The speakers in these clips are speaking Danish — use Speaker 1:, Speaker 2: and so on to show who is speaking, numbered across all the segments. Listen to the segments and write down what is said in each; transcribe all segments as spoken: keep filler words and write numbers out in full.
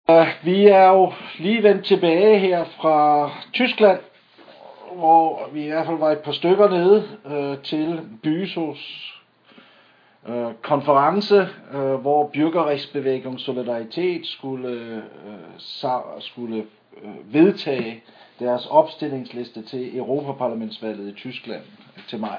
Speaker 1: Uh, vi er jo lige vendt tilbage her fra Tyskland, hvor vi i hvert fald var et par stykker nede uh, til Büsos uh, konference, uh, hvor Bürgerrechtsbewegung Solidaritet skulle, uh, skulle uh, vedtage deres opstillingsliste til Europaparlamentsvalget i Tyskland til maj.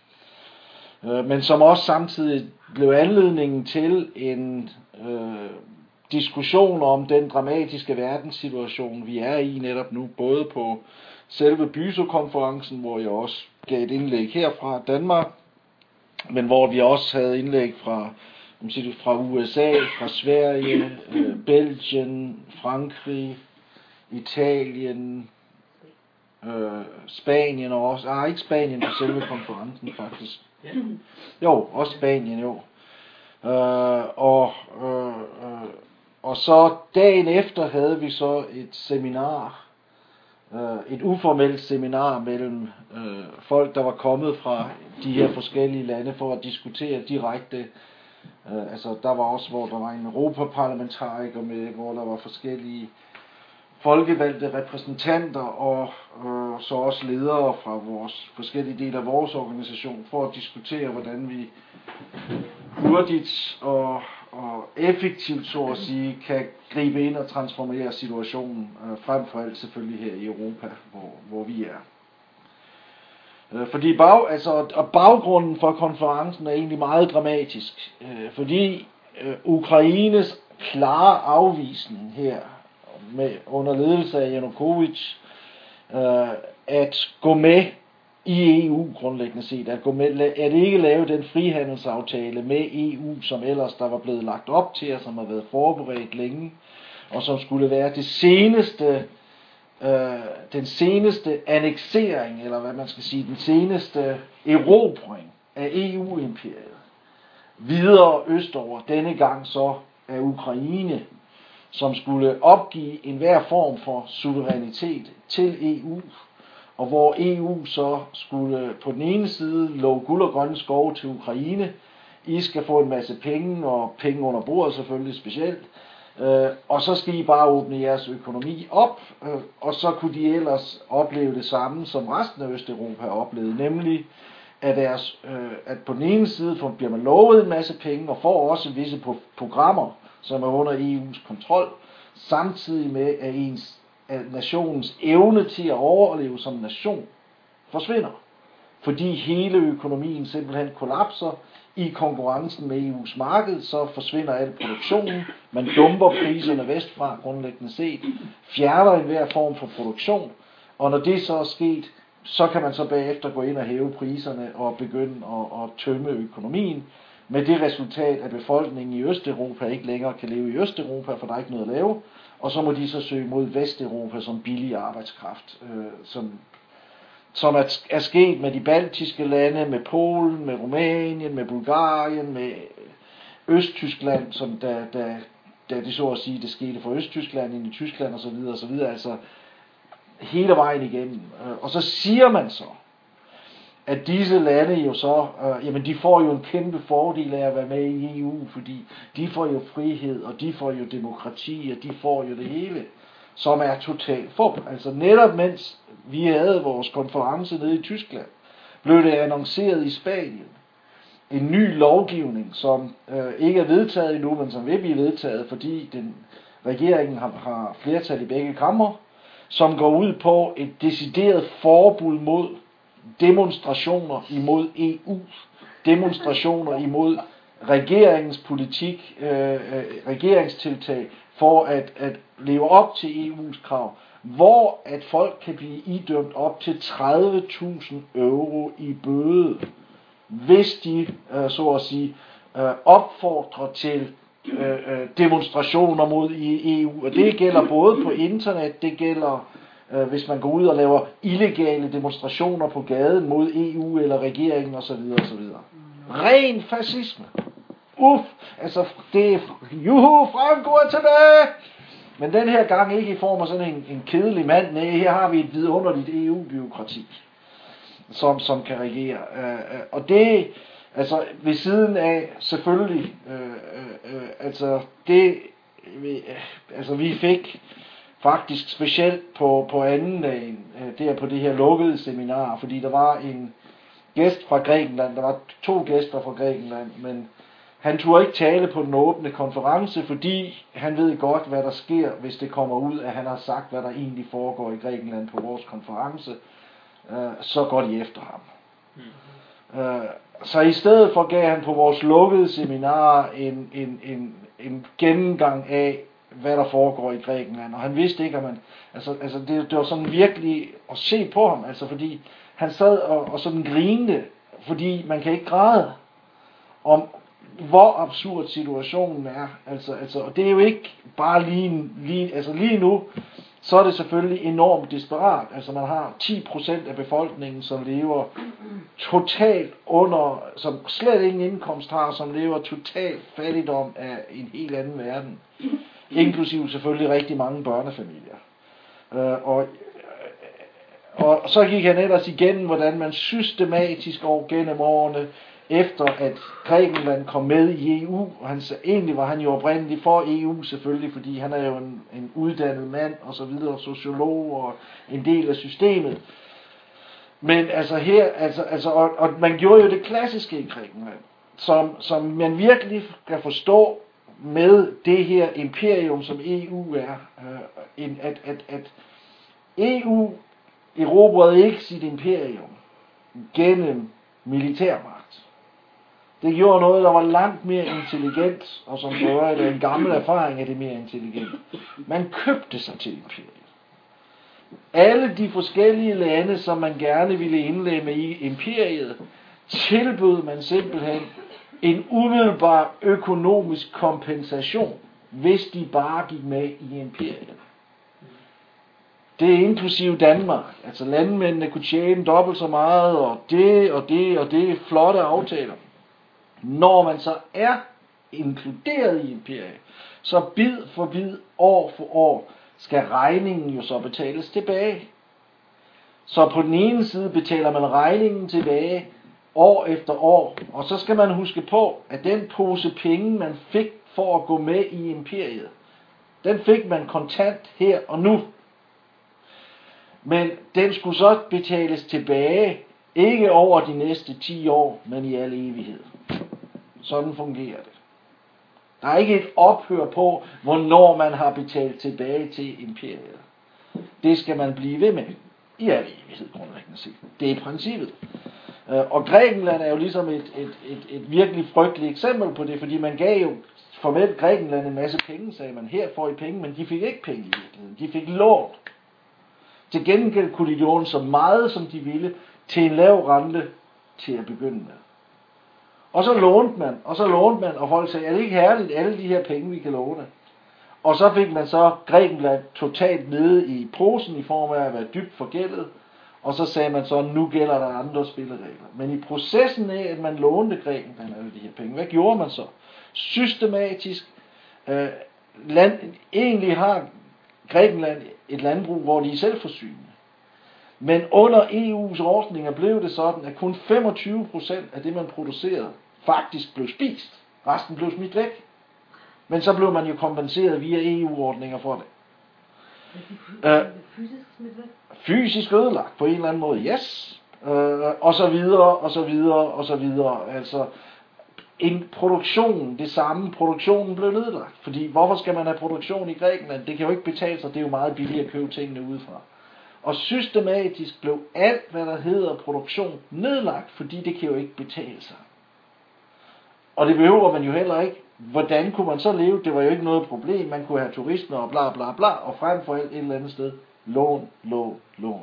Speaker 1: Uh, men som også samtidig blev anledningen til en uh, diskussion om den dramatiske verdenssituation, vi er i netop nu, både på selve Büso-konferencen, hvor jeg også gav et indlæg her fra Danmark, men hvor vi også havde indlæg fra, fra U S A, fra Sverige, øh, Belgien, Frankrig, Italien, øh, Spanien og også, ah ikke Spanien på selve konferencen faktisk, jo, også Spanien jo, øh, og øh, øh, Og så dagen efter havde vi så et seminar, øh, et uformelt seminar mellem øh, folk, der var kommet fra de her forskellige lande for at diskutere direkte. Øh, altså der var også, hvor der var en europaparlamentariker med, hvor der var forskellige folkevalgte repræsentanter og øh, så også ledere fra vores forskellige dele af vores organisation for at diskutere, hvordan vi hurtigt og og effektivt, så at sige, kan gribe ind og transformere situationen, øh, frem for alt selvfølgelig her i Europa, hvor, hvor vi er. Øh, fordi bag, altså, og baggrunden for konferencen er egentlig meget dramatisk, øh, fordi øh, Ukraines klare afvisning her, med, under ledelse af Janukovic, øh, at gå med i E U grundlæggende set, at, gå med, at ikke lave den frihandelsaftale med E U, som ellers der var blevet lagt op til, og som har været forberedt længe, og som skulle være det seneste, øh, den seneste anneksering, eller hvad man skal sige, den seneste erobring af E U-imperiet, videre østover, denne gang så af Ukraine, som skulle opgive enhver form for suverænitet til E U, og hvor E U så skulle på den ene side love guld og grønne skove til Ukraine. I skal få en masse penge, og penge under bordet selvfølgelig specielt. Øh, og så skal I bare åbne jeres økonomi op, øh, og så kunne de ellers opleve det samme, som resten af Østeuropa oplevede, nemlig at, deres, øh, at på den ene side bliver man lovet en masse penge, og får også visse programmer, som er under E U's kontrol, samtidig med at ens at nationens evne til at overleve som nation forsvinder. Fordi hele økonomien simpelthen kollapser i konkurrencen med E U's marked, så forsvinder al produktionen, man dumper priserne vestfra grundlæggende set, fjerner enhver form for produktion, og når det så er sket, så kan man så bagefter gå ind og hæve priserne og begynde at, at tømme økonomien, med det resultat, at befolkningen i Østeuropa ikke længere kan leve i Østeuropa, for der er ikke noget at lave, og så må de så søge mod Vesteuropa som billig arbejdskraft, øh, som, som er, er sket med de baltiske lande, med Polen, med Rumænien, med Bulgarien, med Østtyskland, som da, da, da det så at sige, det skete for Østtyskland ind i Tyskland og så videre og så videre, altså hele vejen igennem. Og så siger man så, at disse lande jo så, øh, jamen de får jo en kæmpe fordel af at være med i E U, fordi de får jo frihed, og de får jo demokrati, og de får jo det hele, som er totalt fup. Altså netop mens vi havde vores konference nede i Tyskland, blev det annonceret i Spanien en ny lovgivning, som øh, ikke er vedtaget endnu, men som vil blive vedtaget, fordi den, regeringen har, har flertal i begge kamre, som går ud på et decideret forbud mod demonstrationer imod E U, demonstrationer imod regeringens politik, øh, regeringstiltag for at, at leve op til E U's krav, hvor at folk kan blive idømt op til tredive tusind euro i bøde, hvis de, øh, så at sige, øh, opfordrer til øh, demonstrationer mod E U. Og det gælder både på internet, det gælder hvis man går ud og laver illegale demonstrationer på gaden mod E U eller regeringen osv. osv. Ren fascisme. Uff, altså det er, juhu, Franco er tilbage! Men den her gang ikke i form af sådan en, en kedelig mand. Nej, her har vi et vidunderligt E U-bureaukrati, som, som kan regere. Uh, og det, altså ved siden af selvfølgelig, uh, uh, uh, altså det vi, altså vi fik faktisk specielt på, på anden dagen, der på det her lukkede seminar, fordi der var en gæst fra Grækenland, der var to gæster fra Grækenland, men han turde ikke tale på den åbne konference, fordi han ved godt, hvad der sker, hvis det kommer ud, at han har sagt, hvad der egentlig foregår i Grækenland på vores konference. Så går de efter ham. Mm. Så i stedet for gav han på vores lukkede seminar en, en, en, en gennemgang af, hvad der foregår i Grækenland. Og han vidste ikke, at man... Altså, altså det, det var sådan virkelig at se på ham, altså fordi han sad og, og sådan grinede, fordi man kan ikke græde om, hvor absurd situationen er. Altså, altså, og det er jo ikke bare lige, lige, altså lige nu, så er det selvfølgelig enormt desperat. Altså man har ti procent af befolkningen, som lever totalt under, som slet ingen indkomst har, som lever totalt fattigdom af en helt anden verden. Inklusive selvfølgelig rigtig mange børnefamilier. Øh, og, og så gik han ellers igennem, hvordan man systematisk over gennem årene, efter at Grækenland kom med i E U, og han, egentlig var han jo oprindelig for E U selvfølgelig, fordi han er jo en, en uddannet mand, og så videre, sociolog, og en del af systemet. Men altså her, altså, altså og, og man gjorde jo det klassiske i Grækenland, som, som man virkelig kan forstå med det her imperium, som E U er, øh, en, at, at, at E U erobrede ikke sit imperium gennem militærmagt. Det gjorde noget, der var langt mere intelligent, og som for øvrigt er en gammel erfaring, at det er mere intelligent. Man købte sig til imperiet. Alle de forskellige lande, som man gerne ville indlemme i imperiet, tilbød man simpelthen en umiddelbar økonomisk kompensation, hvis de bare gik med i imperiet. Det er inklusive Danmark. Altså landmændene kunne tjene dobbelt så meget, og det og det og det flotte aftaler. Når man så er inkluderet i imperiet, så bid for bid, år for år, skal regningen jo så betales tilbage. Så på den ene side betaler man regningen tilbage år efter år, og så skal man huske på, at den pose penge, man fik for at gå med i imperiet, den fik man kontant her og nu. Men den skulle så betales tilbage, ikke over de næste ti år, men i al evighed. Sådan fungerer det. Der er ikke et ophør på, hvornår man har betalt tilbage til imperiet. Det skal man blive ved med i al evighed, grundlæggende set. Det er princippet. Og Grækenland er jo ligesom et, et, et, et virkelig frygteligt eksempel på det, fordi man gav jo formelt Grækenland en masse penge, sagde man, her får I penge, men de fik ikke penge i virkeligheden. De fik lån. Til gengæld kunne de låne så meget, som de ville, til en lav rente til at begynde med. Og så lånte man, og så lånte man, og folk sagde, er det ikke herligt, alle de her penge, vi kan låne? Og så fik man så Grækenland totalt nede i posen i form af at være dybt forgældet, og så sagde man så, nu gælder der andre spilleregler. Men i processen af, at man lånte Grækenland alle de her penge, hvad gjorde man så? Systematisk, øh, land, egentlig har Grækenland et landbrug, hvor de er selvforsynende. Men under E U's ordninger blev det sådan, at kun femogtyve procent af det, man producerede, faktisk blev spist. Resten blev smidt væk. Men så blev man jo kompenseret via E U-ordninger for det. Øh, fysisk smidt væk? Fysisk ødelagt på en eller anden måde, yes. Øh, og så videre, og så videre, og så videre. Altså, en produktion, det samme, produktionen blev nedlagt. Fordi hvorfor skal man have produktion i Grækenland? Det kan jo ikke betale sig, det er jo meget billigt at købe tingene udefra. Og systematisk blev alt, hvad der hedder produktion, nedlagt, fordi det kan jo ikke betale sig. Og det behøver man jo heller ikke. Hvordan kunne man så leve? Det var jo ikke noget problem. Man kunne have turisme og bla bla bla, og frem for alt et eller andet sted. Lån, lån, lån.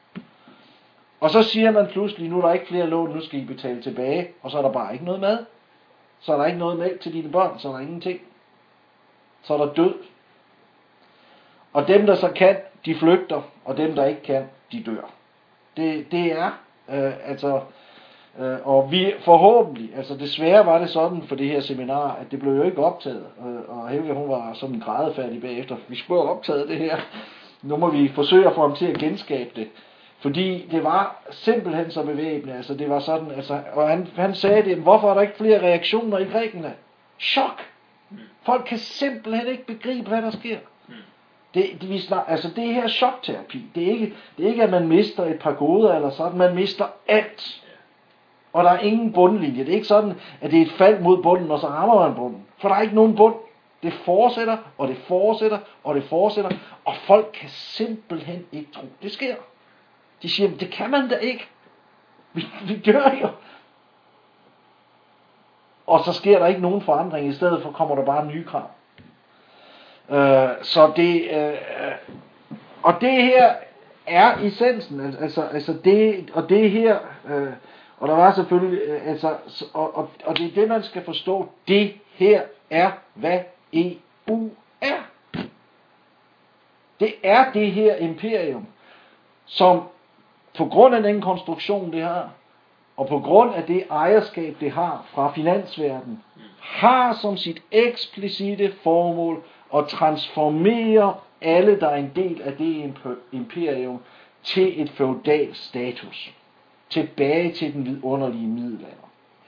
Speaker 1: Og så siger man pludselig, nu er der ikke flere lån, nu skal I betale tilbage, og så er der bare ikke noget mad. Så er der ikke noget mælk til dine børn, så er der ingenting. Så er der død. Og dem, der så kan, de flygter, og dem, der ikke kan, de dør. Det, det er, øh, altså, øh, og vi forhåbentlig, altså desværre var det sådan for det her seminar, at det blev jo ikke optaget, øh, og Helge, hun var sådan grædefærdig bagefter, vi skulle have optaget det her, nu må vi forsøge at få ham til at genskabe det, fordi det var simpelthen så bevæbende, altså det var sådan, altså, og han, han sagde det, hvorfor er der ikke flere reaktioner i Grækenland? Chok! Folk kan simpelthen ikke begribe, hvad der sker. Det, det, vi snak, altså det her chokterapi, det er, ikke, det er ikke, at man mister et par goder eller sådan, man mister alt. Og der er ingen bundlinje. Det er ikke sådan, at det er et fald mod bunden, og så rammer man bunden. For der er ikke nogen bund. Det fortsætter, og det fortsætter, og det fortsætter. Og folk kan simpelthen ikke tro, det sker. De siger, det kan man da ikke. Vi, vi dør jo. Og så sker der ikke nogen forandring. I stedet for kommer der bare nye krav. Øh, så det... Øh, og det her er essensen. Altså, altså det, og det her... Øh, og der var selvfølgelig... Øh, altså, og, og, og det er det, man skal forstå. Det her er, hvad E U er. Det er det her imperium, som på grund af den konstruktion, det har, og på grund af det ejerskab, det har fra finansverdenen, har som sit eksplicite formål at transformere alle, der er en del af det imperium, til et feudal status. Tilbage til den vidunderlige middelalder.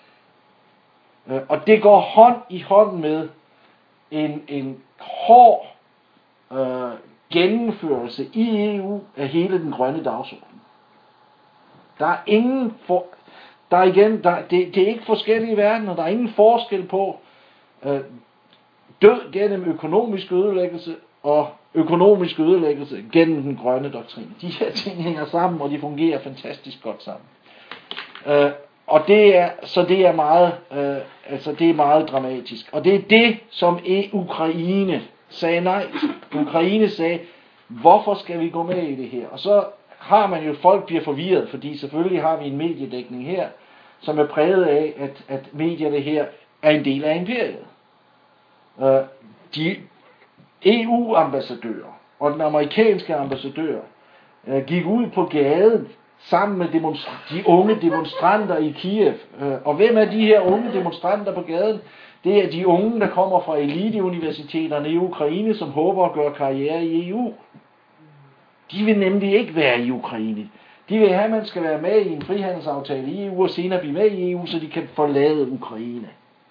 Speaker 1: Og det går hånd i hånd med en, en hård øh, gennemførelse i E U af hele den grønne dagsorden. Der er ingen for, der er igen, der, det, det er ikke forskellige verdener, der er ingen forskel på øh, død gennem økonomisk ødelæggelse og økonomisk ødelæggelse gennem den grønne doktrin. De her ting hænger sammen, og de fungerer fantastisk godt sammen. Øh, og det er, så det er meget, øh, altså det er meget dramatisk. Og det er det, som e- Ukraine sagde nej til. Ukraine sagde, hvorfor skal vi gå med i det her? Og så har man jo, folk bliver forvirret, fordi selvfølgelig har vi en mediedækning her, som er præget af, at, at medierne her er en del af imperiet. Øh, de E U-ambassadører og den amerikanske ambassadør øh, gik ud på gaden sammen med demonstra- de unge demonstranter i Kiev. Øh, og hvem er de her unge demonstranter på gaden? Det er de unge, der kommer fra eliteuniversiteterne i Ukraine, som håber at gøre karriere i E U. De vil nemlig ikke være i Ukraine. De vil have, at man skal være med i en frihandelsaftale i E U, og senere blive med i E U, så de kan forlade Ukraine.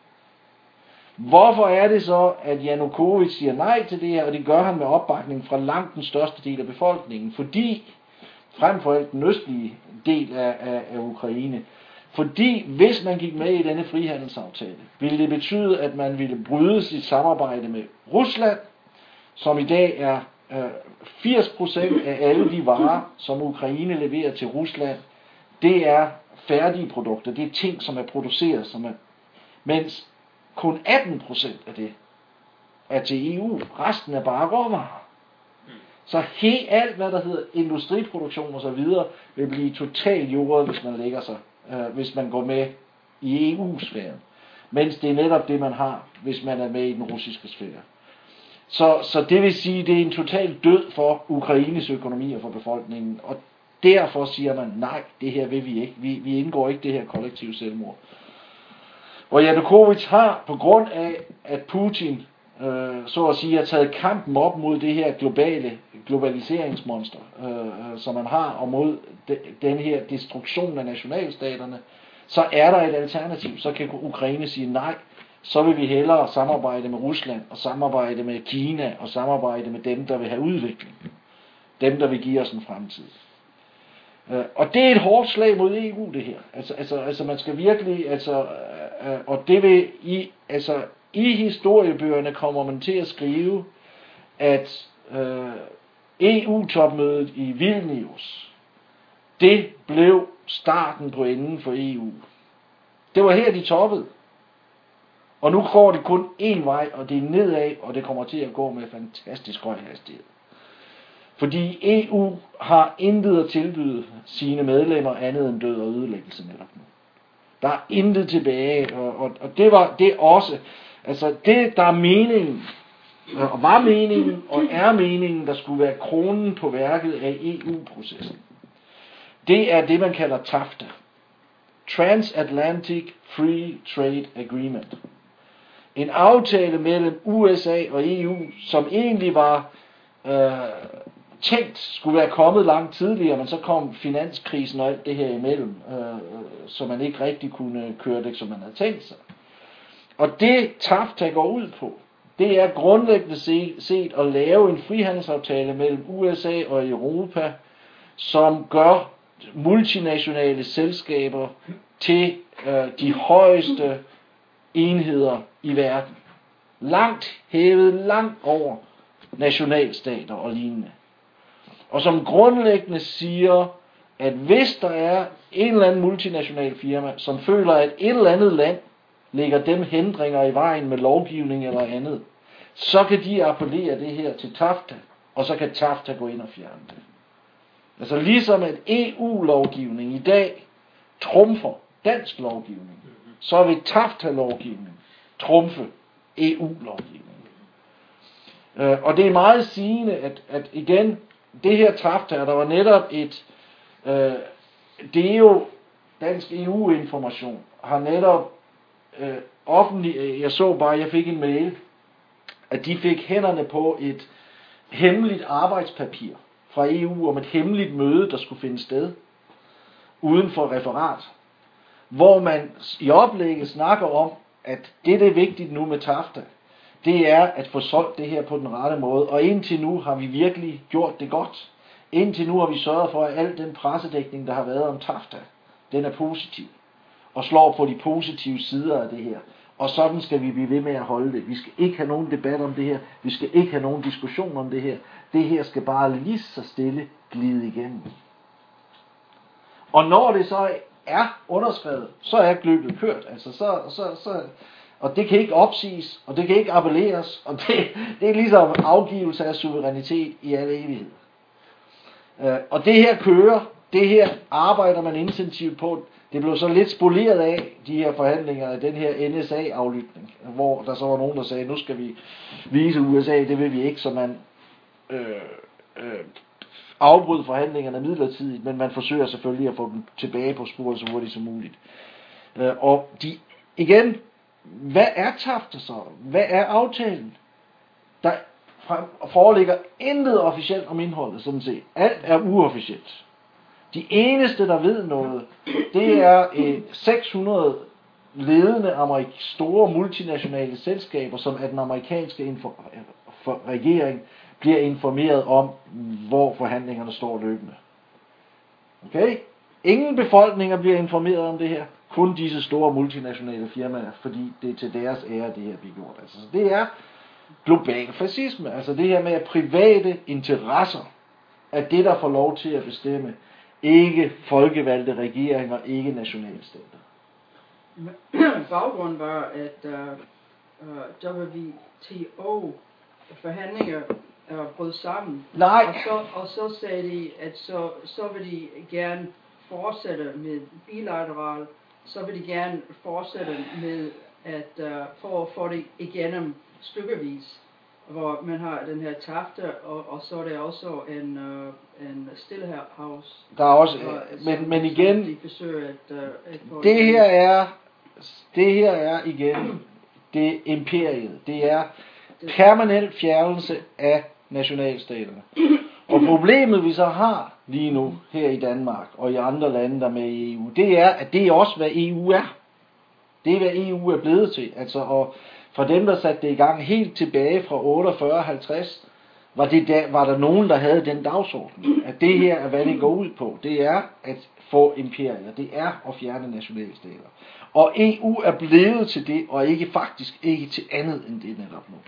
Speaker 1: Hvorfor er det så, at Janukovic siger nej til det her, og det gør han med opbakning fra langt den største del af befolkningen? Fordi, frem for alt den østlige del af, af, af Ukraine, fordi hvis man gik med i denne frihandelsaftale, ville det betyde, at man ville bryde sit samarbejde med Rusland, som i dag er øh, firs procent af alle de varer, som Ukraine leverer til Rusland, det er færdige produkter, det er ting, som er produceret, som er, mens kun atten procent af det er til E U. Resten er bare råvarer. Så helt alt, hvad der hedder industriproduktion og så videre, vil blive totalt jordet, hvis man lægger sig, øh, hvis man går med i E U-sfæren. Mens det er netop det, man har, hvis man er med i den russiske sfære. Så, så det vil sige, det er en total død for Ukraines økonomi og for befolkningen. Og derfor siger man, nej, det her vil vi ikke. Vi, vi indgår ikke det her kollektive selvmord. Og Janukovic har, på grund af, at Putin, øh, så at sige, har taget kampen op mod det her globale globaliseringsmonster, øh, som man har, og mod de, den her destruktion af nationalstaterne, så er der et alternativ. Så kan Ukraine sige nej, så vil vi hellere samarbejde med Rusland, og samarbejde med Kina, og samarbejde med dem, der vil have udvikling. Dem, der vil give os en fremtid. Uh, og det er et hårdt slag mod E U, det her. Altså, altså, altså man skal virkelig, altså, uh, og det vil i, altså, i historiebøgerne kommer man til at skrive, at uh, E U-topmødet i Vilnius, det blev starten på enden for E U. Det var her, de toppede. Og nu går det kun én vej, og det er nedad, og det kommer til at gå med fantastisk høj hastighed. Fordi E U har intet at tilbyde sine medlemmer andet end død og ødelæggelse netop nu. Der er intet tilbage, og, og, og det var det også, altså det der er meningen, og var meningen, og er meningen, der skulle være kronen på værket af E U-processen. Det er det, man kalder TAFTA. Transatlantic Free Trade Agreement. En aftale mellem U S A og E U, som egentlig var øh, tænkt skulle være kommet langt tidligere, men så kom finanskrisen og alt det her imellem, øh, så man ikke rigtig kunne køre det, som man havde tænkt sig. Og det TAFTA går ud på, det er grundlæggende set at lave en frihandelsaftale mellem U S A og Europa, som gør multinationale selskaber til øh, de højeste enheder i verden. Langt hævet, langt over nationalstater og lignende. Og som grundlæggende siger, at hvis der er en eller anden multinational firma, som føler, at et eller andet land lægger dem hindringer i vejen med lovgivning eller andet, så kan de appellere det her til TAFTA, og så kan TAFTA gå ind og fjerne det. Altså ligesom at E U-lovgivning i dag trumfer dansk lovgivning, så vil TAFTA-lovgivning trumfe E U-lovgivning. Øh, og det er meget sigende, at, at igen, det her TAFTA, der var netop et, øh, det er jo dansk E U-information, har netop øh, offentlig, jeg så bare, jeg fik en mail, at de fik hænderne på et hemmeligt arbejdspapir fra E U om et hemmeligt møde, der skulle finde sted uden for referat, hvor man i oplægget snakker om, at det, der er vigtigt nu med TAFTA, det er at få solgt det her på den rette måde, og indtil nu har vi virkelig gjort det godt. Indtil nu har vi sørget for, at al den pressedækning, der har været om TAFTA, den er positiv, og slår på de positive sider af det her. Og sådan skal vi blive ved med at holde det. Vi skal ikke have nogen debat om det her. Vi skal ikke have nogen diskussion om det her. Det her skal bare lige så stille glide igennem. Og når det så er underskrevet, så er gløbet kørt. Altså så, så, så, og det kan ikke opsiges, og det kan ikke appelleres, og det, det er ligesom afgivelse af suverænitet i al evighed. Og det her kører, det her arbejder man intensivt på. Det blev så lidt spoleret af, de her forhandlinger af den her N S A-aflytning, hvor der så var nogen, der sagde, nu skal vi vise U S A, det vil vi ikke, så man øh, øh, afbryder forhandlingerne midlertidigt, men man forsøger selvfølgelig at få dem tilbage på sporet så hurtigt som muligt. Øh, og de, igen, hvad er TAFTA så? Hvad er aftalen? Der foreligger intet officielt om indholdet, sådan set. Alt er uofficielt. De eneste, der ved noget, det er eh, seks hundrede ledende amerik- store multinationale selskaber, som af den amerikanske infor- for regering bliver informeret om, hvor forhandlingerne står løbende. Okay? Ingen befolkninger bliver informeret om det her. Kun disse store multinationale firmaer, fordi det er til deres ære, det her bliver gjort. Altså, så det er global fascisme. Altså det her med, at private interesser er det, der får lov til at bestemme. Ikke folkevalgte regeringer, ikke nationalstater.
Speaker 2: Baggrunden var, at uh, uh, W T O-forhandlinger uh, brød sammen.
Speaker 1: Nej.
Speaker 2: Og så, og så sagde de, at så, så vil de gerne fortsætte med bilateral, så vil de gerne fortsætte med at uh, for at få det igennem stykkevis, hvor man har den her TAFTA, og, og så er der også en, uh, en Stillehavs.
Speaker 1: Der er også,
Speaker 2: og,
Speaker 1: men,
Speaker 2: som,
Speaker 1: men igen,
Speaker 2: de forsøger at, uh, at få
Speaker 1: det her er, det her er igen, det imperiet. Det er permanent fjernelse af nationalstaterne. Og problemet vi så har lige nu her i Danmark og i andre lande, der er med i E U, det er, at det er også hvad E U er. Det er hvad E U er blevet til. Altså, og fra dem, der satte det i gang helt tilbage fra otteogfyrre halvtreds, var, det der, var der nogen, der havde den dagsorden. At det her er, hvad det går ud på. Det er at få imperier. Det er at fjerne nationalstater. Og E U er blevet til det, og ikke faktisk ikke til andet end det netop nu.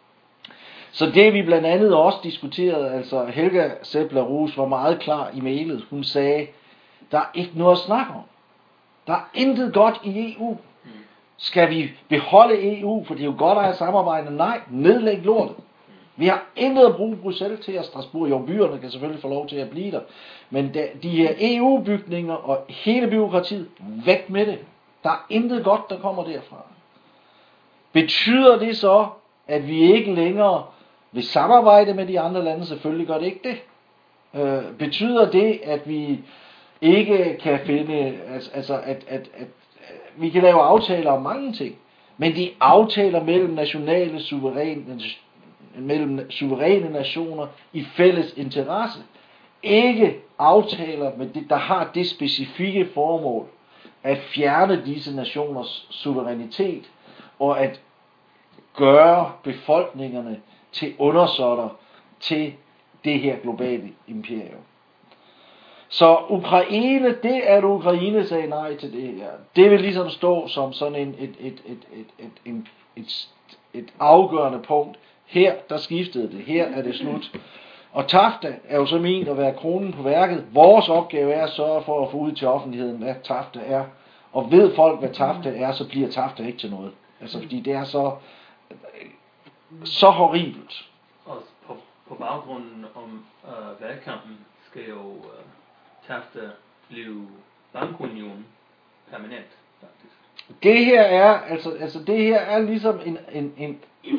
Speaker 1: Så det vi blandt andet også diskuterede, altså Helga Seppler Roos var meget klar i mailet. Hun sagde, der er ikke noget at snakke om. Der er intet godt i E U. Skal vi beholde E U, for det er jo godt at have samarbejde? Nej, nedlæg lortet. Vi har intet at bruge Bruxelles til, og Strasbourg, jo byerne kan selvfølgelig få lov til at blive der. Men de her E U-bygninger og hele byråkratiet, væk med det. Der er intet godt, der kommer derfra. Betyder det så, at vi ikke længere vil samarbejde med de andre lande? Selvfølgelig gør det ikke det. Øh, betyder det, at vi ikke kan finde, altså at, at, at vi kan lave aftaler om mange ting, men de aftaler mellem nationale suveræne, mellem suveræne nationer i fælles interesse, ikke aftaler, med det, der har det specifikke formål at fjerne disse nationers suverænitet og at gøre befolkningerne til undersåtter til det her globale imperium. Så Ukraine, det at Ukraine sagde nej til det her, det vil ligesom stå som sådan en, et, et, et, et, et, et, et, et afgørende punkt. Her, der skiftede det. Her er det slut. Og Tafta er jo så ment at være kronen på værket. Vores opgave er at sørge for at få ud til offentligheden, hvad Tafta er. Og ved folk, hvad Tafta er, så bliver Tafta ikke til noget. Altså, fordi det er så, så horribelt.
Speaker 3: Og på, på baggrunden om øh, valgkampen skal jo øh, Tafta blive bankunion permanent, faktisk.
Speaker 1: Det her er, altså, altså det her er ligesom en, en, en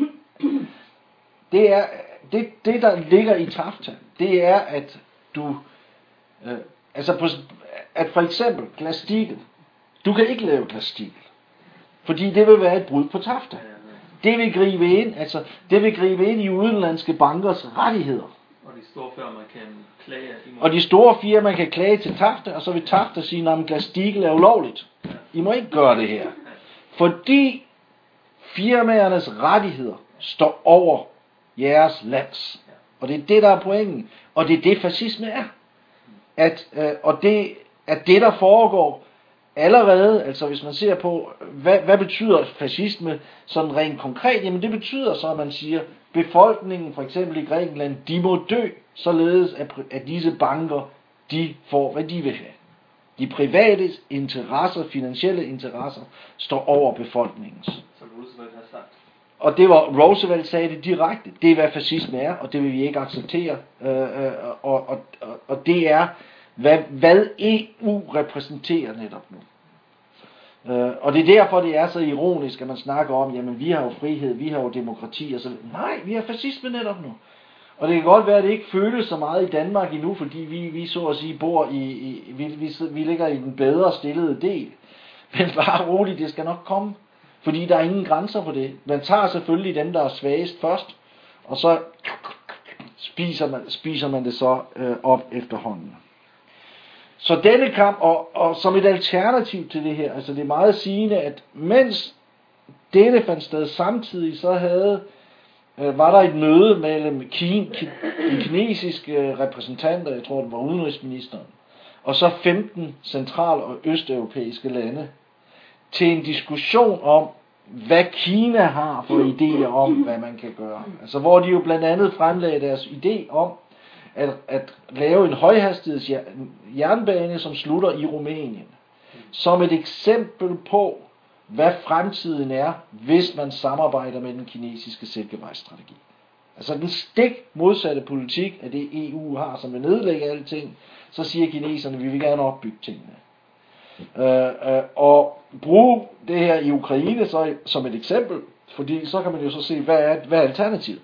Speaker 1: det er, det, det der ligger i Tafta, det er, at du, øh, altså på, at for eksempel Glass-Steagall, du kan ikke lave Glass-Steagall, fordi det vil være et brud på Tafta. Det vil gribe ind, altså det vil gribe ind i udenlandske bankers rettigheder.
Speaker 3: Og de store firmaer kan klage imod.
Speaker 1: Og de store firmaer kan klage til Tafta, og så vil Tafta sige, at Glass-Steagall er ulovligt. I må ikke gøre det her. Fordi firmaernes rettigheder står over jeres lands. Og det er det, der er pointen. Og det er det, fascisme er. At, øh, og det er det, der foregår allerede. Altså hvis man ser på, hvad, hvad betyder fascisme sådan rent konkret? Jamen det betyder så, at man siger, befolkningen for eksempel i Grækenland, de må dø, således at, at disse banker, de får, hvad de vil have. De private interesser, finansielle interesser, står over befolkningens.
Speaker 3: Som Roosevelt har sagt.
Speaker 1: Og det var, Roosevelt sagde det direkte, det er hvad fascisme er, og det vil vi ikke acceptere. Øh, øh, og, og, og det er, hvad, hvad E U repræsenterer netop nu. Øh, og det er derfor, det er så ironisk, at man snakker om, jamen vi har jo frihed, vi har jo demokrati, og så nej, vi har fascisme netop nu. Og det kan godt være, at det ikke føles så meget i Danmark endnu, fordi vi, vi så at sige bor i, i vi, vi, vi ligger i den bedre stillede del. Men bare roligt, det skal nok komme. Fordi der er ingen grænser på det. Man tager selvfølgelig dem, der er svagest først, og så spiser man, spiser man det så øh, op efterhånden. Så denne kamp, og, og som et alternativ til det her, altså det er meget sigende, at mens dette fandt sted samtidig, så havde øh, var der et møde mellem Kine, de kinesiske repræsentanter, jeg tror det var udenrigsministeren, og så femten central- og østeuropæiske lande, til en diskussion om, hvad Kina har for idéer om, hvad man kan gøre. Altså hvor de jo blandt andet fremlagde deres idé om, at, at lave en højhastigheds jernbane, som slutter i Rumænien. Som et eksempel på, hvad fremtiden er, hvis man samarbejder med den kinesiske silkevejsstrategi. Altså den stik modsatte politik af det E U har, som vil nedlægge alle ting, så siger kineserne, at vi vil gerne opbygge tingene. Øh, øh, og bruge det her i Ukraine så, som et eksempel, fordi så kan man jo så se, hvad er, hvad er alternativet.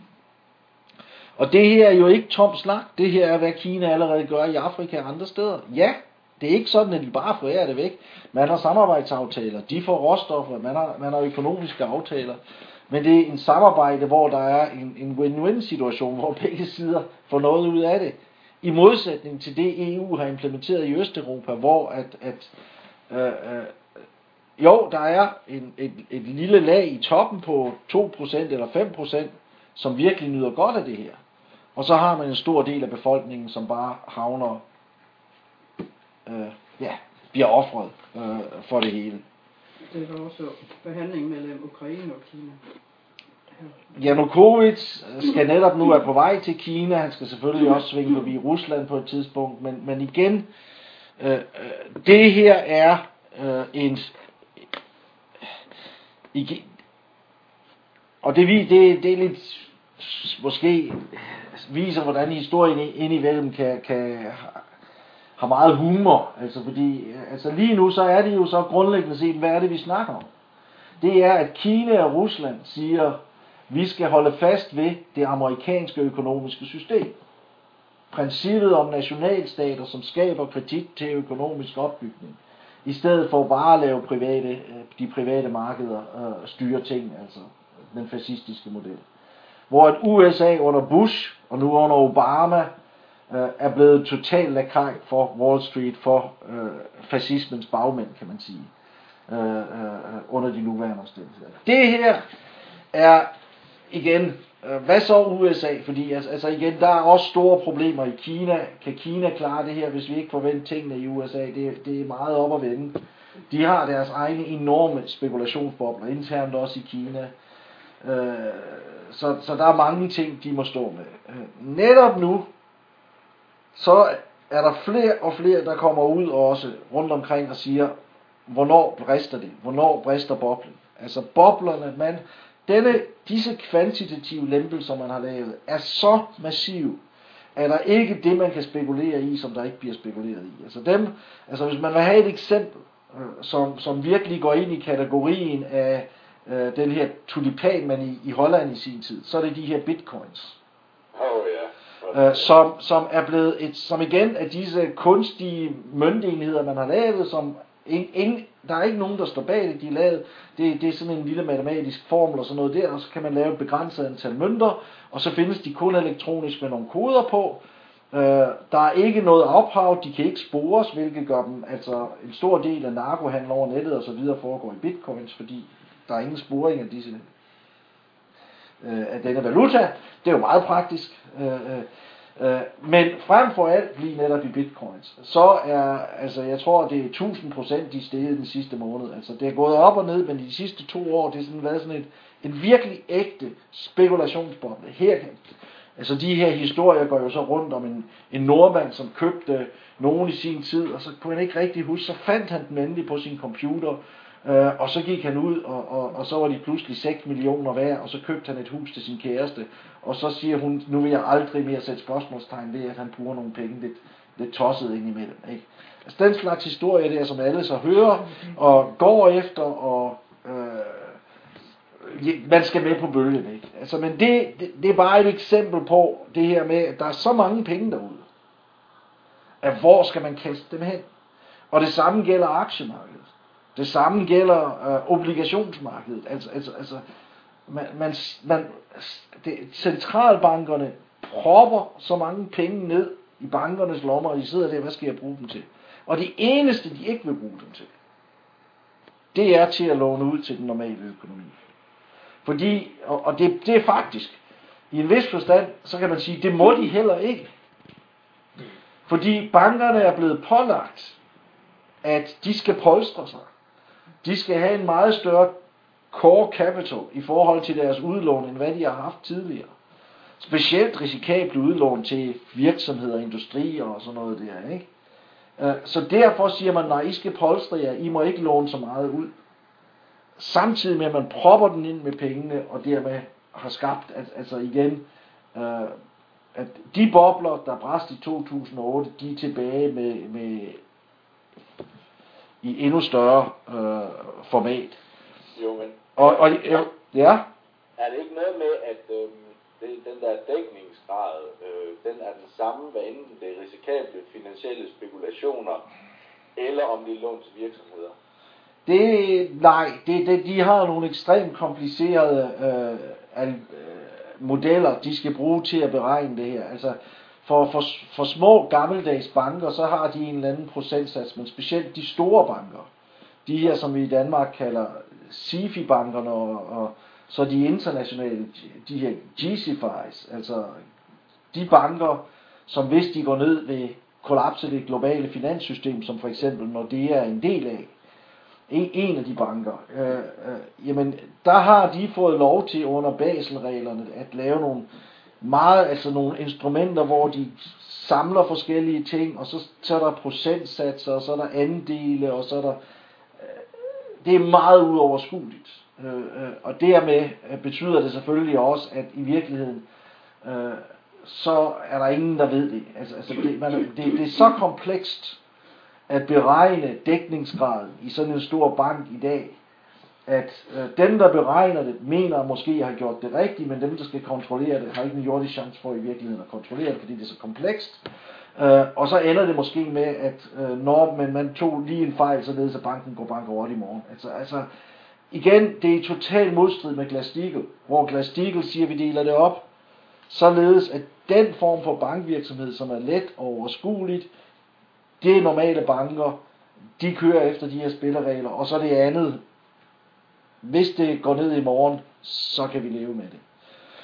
Speaker 1: Og det her er jo ikke tom snak, det her er, hvad Kina allerede gør i Afrika og andre steder. Ja, det er ikke sådan, at de bare forærer det væk. Man har samarbejdsaftaler, de får råstoffer, man har, man har økonomiske aftaler. Men det er en samarbejde, hvor der er en, en win-win situation, hvor begge sider får noget ud af det. I modsætning til det E U har implementeret i Østeuropa, hvor at, at øh, øh, jo, der er en, et, et lille lag i toppen på to procent eller fem procent, som virkelig nyder godt af det her. Og så har man en stor del af befolkningen, som bare havner, øh, ja, bliver offret øh, for det hele.
Speaker 2: Det var også forhandling mellem Ukraine og Kina.
Speaker 1: Janukovic skal netop nu være på vej til Kina. Han skal selvfølgelig også svinge forbi Rusland på et tidspunkt. Men, men igen, øh, det her er øh, en... Igen, og det, det, det er lidt... Måske viser, hvordan historien indimellem kan, kan har meget humor. Altså, fordi, altså lige nu, så er det jo så grundlæggende set, hvad er det, vi snakker om? Det er, at Kina og Rusland siger, vi skal holde fast ved det amerikanske økonomiske system. Princippet om nationalstater, som skaber kredit til økonomisk opbygning, i stedet for bare at lave private, de private markeder øh, styre ting, altså den fascistiske model. Hvor at U S A under Bush og nu under Obama øh, er blevet totalt lakaj for Wall Street, for øh, fascismens bagmænd, kan man sige, øh, øh, under de nuværende omstændigheder. Det her er igen, øh, hvad så U S A? Fordi altså, altså igen, der er også store problemer i Kina. Kan Kina klare det her, hvis vi ikke forventer tingene i U S A? Det, det er meget op at vende. De har deres egne enorme spekulationsbobler, internt også i Kina. Øh, så, så der er mange ting, de må stå med. Øh, netop nu, så er der flere og flere, der kommer ud også rundt omkring og siger, hvornår brister det? Hvornår brister boblen? Altså boblerne, man, denne, disse kvantitative lempelser, man har lavet, er så massive, at der ikke det, man kan spekulere i, som der ikke bliver spekuleret i. Altså dem, altså hvis man vil have et eksempel, øh, som, som virkelig går ind i kategorien af øh, den her tulipan, man i, i Holland i sin tid, så er det de her bitcoins.
Speaker 4: Oh, ja.
Speaker 1: Øh, som, som er blevet et, som igen er disse kunstige møntenheder, man har lavet, som in, in, der er ikke nogen, der står bag det, de er lavet, det, det er sådan en lille matematisk formel og sådan noget der, og så kan man lave et begrænset antal mønter, og så findes de kun elektronisk med nogle koder på. Øh, der er ikke noget ophav, de kan ikke spores, hvilket gør dem, altså en stor del af narkohandel over nettet og så videre foregår i bitcoins, fordi der er ingen sporing af disse af denne valuta. Det er jo meget praktisk. Men frem for alt lige netop i bitcoins, så er, altså jeg tror, det er tusind procent de steget den sidste måned. Altså det er gået op og ned, men de sidste to år, det er sådan været sådan et, en virkelig ægte spekulationsboble. Her, altså de her historier går jo så rundt om en, en nordmand, som købte nogen i sin tid, og så kunne han ikke rigtig huske, så fandt han den endelig på sin computer, Uh, og så gik han ud, og, og, og så var de pludselig seks millioner værd, og så købte han et hus til sin kæreste, og så siger hun, nu vil jeg aldrig mere sætte spørgsmålstegn ved, at han bruger nogle penge lidt, lidt tosset ind imellem. Ikke? Altså den slags historie der, som alle så hører, og går efter, og øh, man skal med på bølgen. Ikke? Altså, men det, det, det er bare et eksempel på det her med, at der er så mange penge derude, at hvor skal man kaste dem hen? Og det samme gælder aktiemarkedet. Det samme gælder øh, obligationsmarkedet. Altså, altså, altså man, man, man, det, centralbankerne propper så mange penge ned i bankernes lommer, og de sidder der, hvad skal jeg bruge dem til? Og det eneste, de ikke vil bruge dem til, det er til at låne ud til den normale økonomi. Fordi, og, og det, det er faktisk, i en vis forstand, så kan man sige, det må de heller ikke. Fordi bankerne er blevet pålagt, at de skal polstre sig. De skal have en meget større core capital i forhold til deres udlån, end hvad de har haft tidligere. Specielt risikable udlån til virksomheder, industrier og sådan noget der, ikke? Så derfor siger man, nej, I skal polstre jer, I må ikke låne så meget ud. Samtidig med, at man propper den ind med pengene, og dermed har skabt, at, altså igen, at de bobler, der brast i to tusind og otte, de er tilbage med, med i endnu større øh, format.
Speaker 4: Jo, men
Speaker 1: og, og, ja, ja.
Speaker 4: Er det ikke noget med, at øh, det, den der dækningsgrad, øh, den er den samme, hvad enten det er risikable finansielle spekulationer, eller om det er lån til virksomheder?
Speaker 1: Det, nej, det, det, de har nogle ekstremt komplicerede øh, øh, modeller, de skal bruge til at beregne det her. Altså, For, for, for små gammeldags banker, så har de en eller anden procentsats, men specielt de store banker, de her, som vi i Danmark kalder S I F I-bankerne, og, og så de internationale, de her G C F I's, altså de banker, som hvis de går ned ved kollapse det globale finanssystem, som for eksempel Nordea er en del af, en, en af de banker, øh, øh, jamen der har de fået lov til under Basel-reglerne at lave nogle meget, altså nogle instrumenter, hvor de samler forskellige ting, og så, så er der procentsatser, og så er der andele, og så er der, øh, det er meget uoverskueligt. Øh, øh, og dermed betyder det selvfølgelig også, at i virkeligheden, øh, så er der ingen, der ved det. Altså, altså det, man, det, det er så komplekst at beregne dækningsgraden i sådan en stor bank i dag, at øh, dem, der beregner det, mener måske at have gjort det rigtigt, men dem, der skal kontrollere det, har ikke en jordisk chance for i virkeligheden at kontrollere det, fordi det er så komplekst. Øh, og så ender det måske med, at øh, når man, man tog lige en fejl, således at banken går bankerot i morgen. Altså, altså, igen, det er total modstrid med Glass-Steagall, hvor Glass-Steagall siger, at vi deler det op, således at den form for bankvirksomhed, som er let og overskueligt, det er normale banker, de kører efter de her spilleregler, og så det andet, hvis det går ned i morgen, så kan vi leve med det.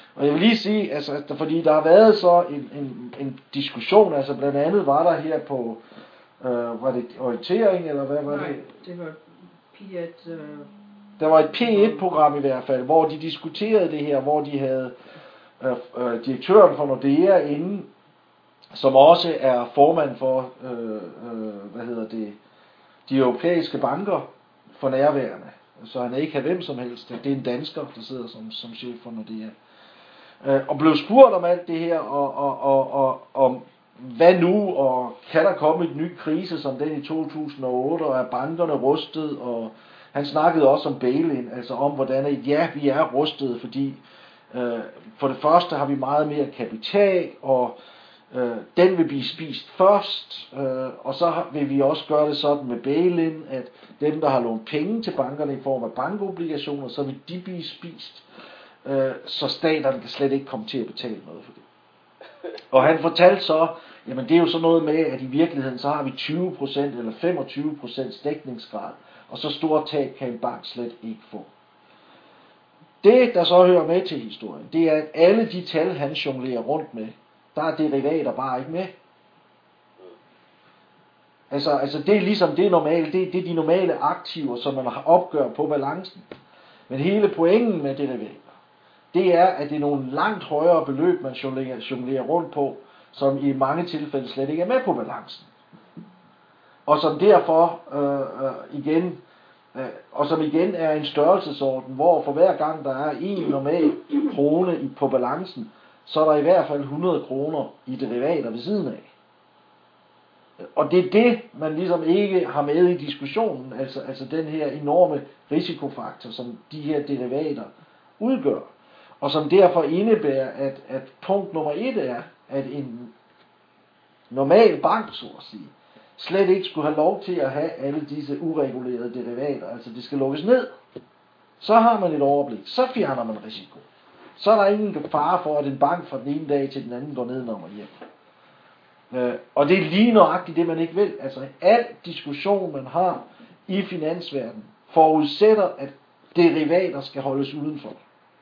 Speaker 1: Og jeg vil lige sige, altså, at der, fordi der har været så en, en, en diskussion, altså blandt andet var der her på, øh, var det orientering, eller hvad var
Speaker 2: Nej,
Speaker 1: det?
Speaker 2: det var P et... Øh,
Speaker 1: Der var et P et-program i hvert fald, hvor de diskuterede det her, hvor de havde øh, øh, direktøren for Nordea inde, som også er formand for, øh, øh, hvad hedder det, de europæiske banker for nærværende. Så han er ikke hvem som helst. Det er en dansker, der sidder som, som chef for Nordea. Øh, og blev spurgt om alt det her, og, og, og, og om hvad nu, og kan der komme et ny krise som den i to tusind og otte, og er bankerne rustet, og han snakkede også om bail-in, altså om hvordan, at ja, vi er rustede, fordi øh, for det første har vi meget mere kapital, og øh, den vil blive spist først, øh, og så vil vi også gøre det sådan med bail-in, at dem, der har lånt penge til bankerne i form af bankobligationer, så vil de blive spist, øh, så staterne kan slet ikke komme til at betale noget for det. Og han fortalte så, jamen det er jo sådan noget med, at i virkeligheden så har vi tyve procent eller femogtyve procent dækningsgrad, og så store tab kan en bank slet ikke få. Det, der så hører med til historien, det er, at alle de tal, han jonglerer rundt med, der er derivater bare ikke med. Altså, altså det er ligesom det normale, det, det er de normale aktiver, som man har opgør på balancen. Men hele pointen med derivater, det er, at det er nogle langt højere beløb, man jonglerer, jonglerer rundt på, som i mange tilfælde slet ikke er med på balancen. Og som derfor øh, øh, igen, øh, og som igen er en størrelsesorden, hvor for hver gang der er en normal krone i, på balancen, så er der i hvert fald hundrede kroner i derivater ved siden af. Og det er det, man ligesom ikke har med i diskussionen, altså, altså den her enorme risikofaktor, som de her derivater udgør. Og som derfor indebærer, at, at punkt nummer et er, at en normal bank, så at sige, slet ikke skulle have lov til at have alle disse uregulerede derivater. Altså det skal lukkes ned. Så har man et overblik. Så fjerner man risiko. Så er der ingen fare for, at en bank fra den ene dag til den anden går ned og hjem. Øh, og det er lige nøjagtigt det, man ikke vil. Altså al diskussion, man har i finansverdenen, forudsætter, at derivater skal holdes udenfor.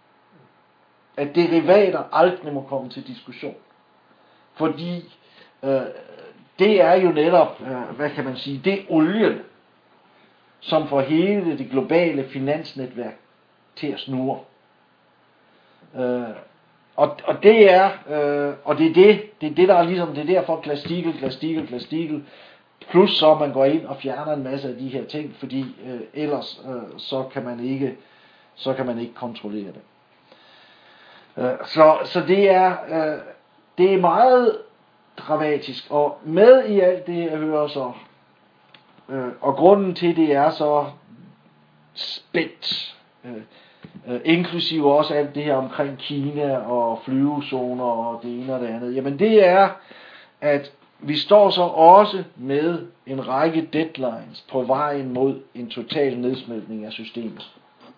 Speaker 1: At derivater aldrig må komme til diskussion. Fordi øh, det er jo netop, øh, hvad kan man sige, det er olien, som får hele det globale finansnetværk til at snurre. Øh, og, og det er, øh, og det er det, det er det, der er ligesom, det er derfor Glass-Steagall, Glass-Steagall, Glass-Steagall, plus så man går ind og fjerner en masse af de her ting, fordi øh, ellers øh, så kan man ikke, så kan man ikke kontrollere det. Øh, så, så det er, øh, det er meget dramatisk, og med i alt det, jeg hører så, øh, og grunden til det er så spændt, øh, øh, inklusive også alt det her omkring Kina og flyvezoner og det ene og det andet, jamen det er, at vi står så også med en række deadlines på vejen mod en total nedsmeltning af systemet.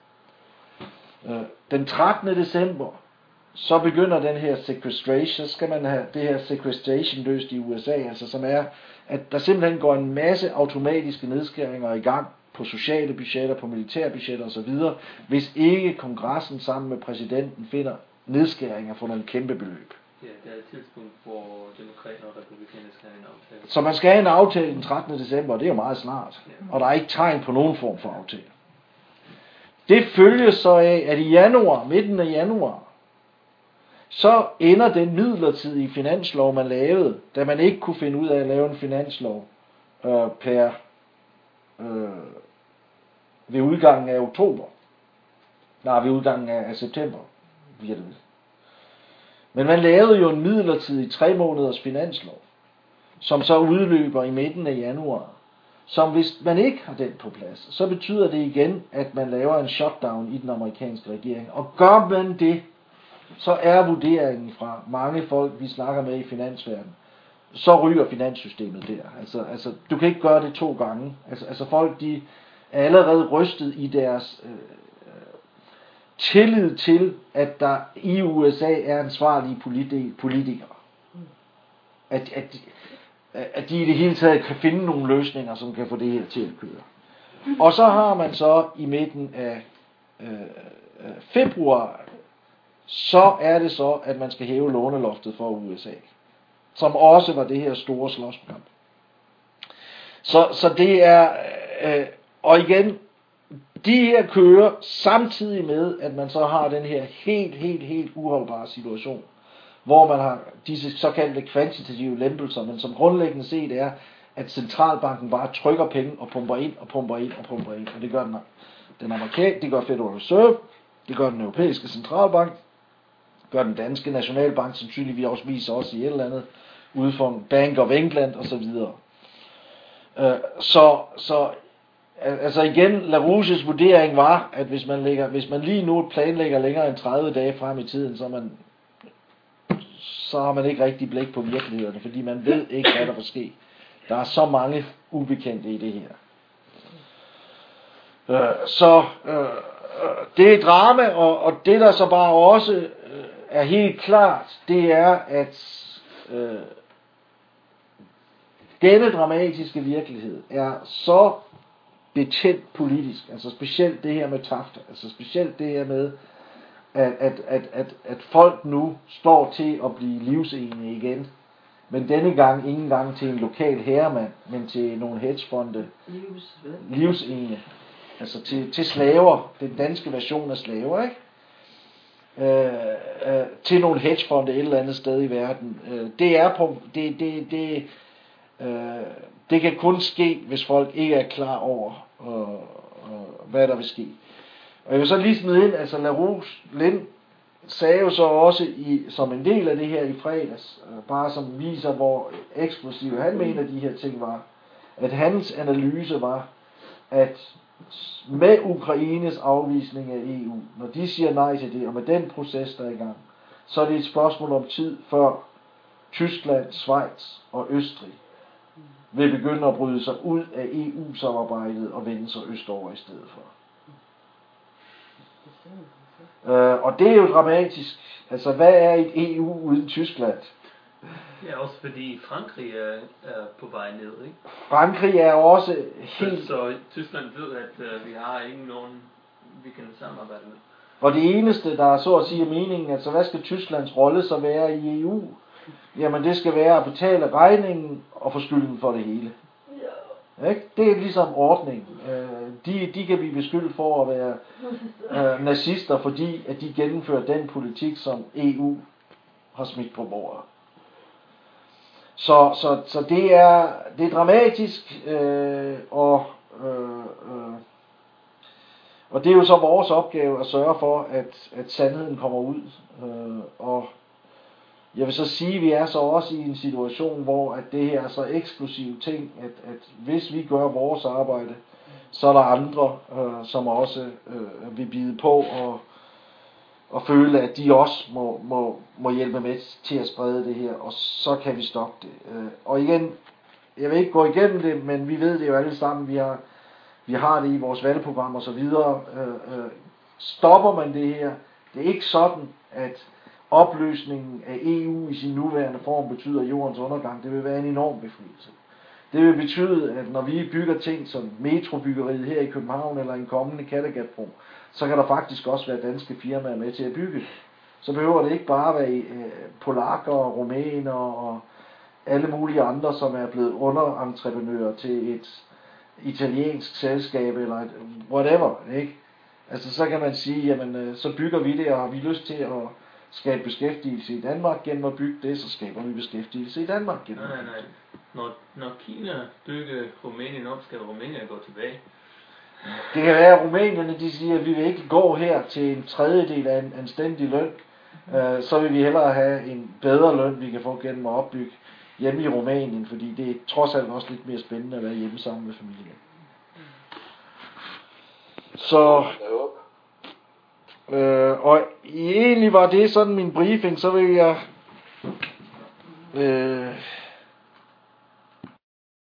Speaker 1: Øh, den trettende december, så begynder den her sequestration, så skal man have det her sequestration løst i U S A, altså som er, at der simpelthen går en masse automatiske nedskæringer i gang på sociale budgetter, på militære budgetter osv., hvis ikke kongressen sammen med præsidenten finder nedskæringer for nogle kæmpe beløb.
Speaker 3: Ja, det er et tidspunkt, hvor demokrater og republikaner skal have en aftale.
Speaker 1: Så man skal have en aftale den trettende december, og det er jo meget snart, og der er ikke tegn på nogen form for aftale. Det følges så af, at i januar, midten af januar, så ender den midlertidige finanslov, man lavede, da man ikke kunne finde ud af at lave en finanslov øh, per øh, ved udgangen af oktober. Nej, ved udgangen af, af september. Bliver det. Men man lavede jo en midlertidig tre måneders finanslov, som så udløber i midten af januar. Som hvis man ikke har den på plads, så betyder det igen, at man laver en shutdown i den amerikanske regering. Og gør man det, så er vurderingen fra mange folk, vi snakker med i finansverdenen, så ryger finanssystemet der. Altså, altså, du kan ikke gøre det to gange. Altså, altså folk, de er allerede rystet i deres øh, tillid til, at der i U S A er ansvarlige politi- politikere. At, at, at de i det hele taget kan finde nogle løsninger, som kan få det her til at køre. Og så har man så i midten af øh, februar, så er det så, at man skal hæve låneloftet for U S A. Som også var det her store slåskamp. Så, så det er, øh, og igen, de her kører samtidig med, at man så har den her helt, helt, helt uholdbare situation, hvor man har disse såkaldte kvantitative lempelser, men som grundlæggende set er, at centralbanken bare trykker penge og pumper ind og pumper ind og pumper ind, og det gør den, den amerikanske, det gør Federal Reserve, det gør den europæiske centralbank, det gør den danske nationalbank, sandsynligvis også viser også i et eller andet, ude for Bank of England og så videre. Så, så altså igen, LaRouches vurdering var, at hvis man, lægger, hvis man lige nu planlægger længere end tredive dage frem i tiden, så, man, så har man ikke rigtig blik på virkelighederne, fordi man ved ikke, hvad der vil ske. Der er så mange ubekendte i det her. Så det er drama, og, og det der så bare også er helt klart, det er, at øh, denne dramatiske virkelighed er så betændt politisk, altså specielt det her med Taft, altså specielt det her med, at, at, at, at, at folk nu står til at blive livsenige igen, men denne gang ikke engang til en lokal herremand, men til nogle hedgefonde livsenige, altså til, til slaver, den danske version af slaver, ikke? Øh, øh, til nogle hedgefonde et eller andet sted i verden. Øh, det er på, det, det, det, øh, det kan kun ske, hvis folk ikke er klar over, øh, øh, hvad der vil ske. Og jeg vil så lige smide ind, altså LaRouche Lind sagde jo så også i, som en del af det her i fredags, øh, bare som viser, hvor eksplosiv han mener de her ting var, at hans analyse var, at med Ukraines afvisning af E U, når de siger nej til det, og med den proces, der er i gang, så er det et spørgsmål om tid, før Tyskland, Schweiz og Østrig vil begynde at bryde sig ud af E U-samarbejdet og vende sig østover i stedet for. Øh, og det er jo dramatisk. Altså, hvad er et E U uden Tyskland?
Speaker 3: Ja, også fordi Frankrig er, er på vej ned, ikke?
Speaker 1: Frankrig er også helt...
Speaker 3: Så Tyskland ved, at uh, vi har ingen nogen, vi kan samarbejde med.
Speaker 1: Og det eneste, der er så at sige meningen, altså hvad skal Tysklands rolle så være i E U? Jamen det skal være at betale regningen og få skylden for det hele. Ja. Ikke? Det er ligesom ordningen. De, de kan blive beskyldt for at være øh, nazister, fordi at de gennemfører den politik, som E U har smidt på bordet. Så, så, så det er det er dramatisk, øh, og øh, øh, og det er jo så vores opgave at sørge for, at at sandheden kommer ud. Øh, og jeg vil så sige, at vi er så også i en situation, hvor at det her er så eksklusiv ting, at at hvis vi gør vores arbejde, så er der andre, øh, som også øh, vil bide på og og føle, at de også må, må, må hjælpe med til at sprede det her, og så kan vi stoppe det. Og igen, jeg vil ikke gå igennem det, men vi ved det jo alle sammen, vi har, vi har det i vores valgprogram og så videre. Stopper man det her, det er ikke sådan, at opløsningen af E U i sin nuværende form betyder jordens undergang. Det vil være en enorm befrielse. Det vil betyde, at når vi bygger ting som metrobyggeriet her i København eller en kommende Kattegatbro, så kan der faktisk også være danske firmaer med til at bygge. Så behøver det ikke bare være øh, polakker og rumæner og alle mulige andre, som er blevet underentreprenører til et italiensk selskab eller et whatever, ikke? Altså så kan man sige, jamen øh, så bygger vi det, og har vi lyst til at skabe beskæftigelse i Danmark gennem at bygge det, så skaber vi beskæftigelse i Danmark gennem.
Speaker 3: Nej, nej, nej. Når, når Kina bygger Rumænien op, skal Rumænien gå tilbage.
Speaker 1: Det kan være, at rumænierne de siger, at vi vil ikke gå her til en tredjedel af en anstændig løn. Uh, så vil vi hellere have en bedre løn, vi kan få gennem at opbygge hjemme i Rumænien, fordi det er trods alt også lidt mere spændende at være hjemme sammen med familien. Så, uh, og egentlig var det sådan min briefing, så vil jeg... Uh,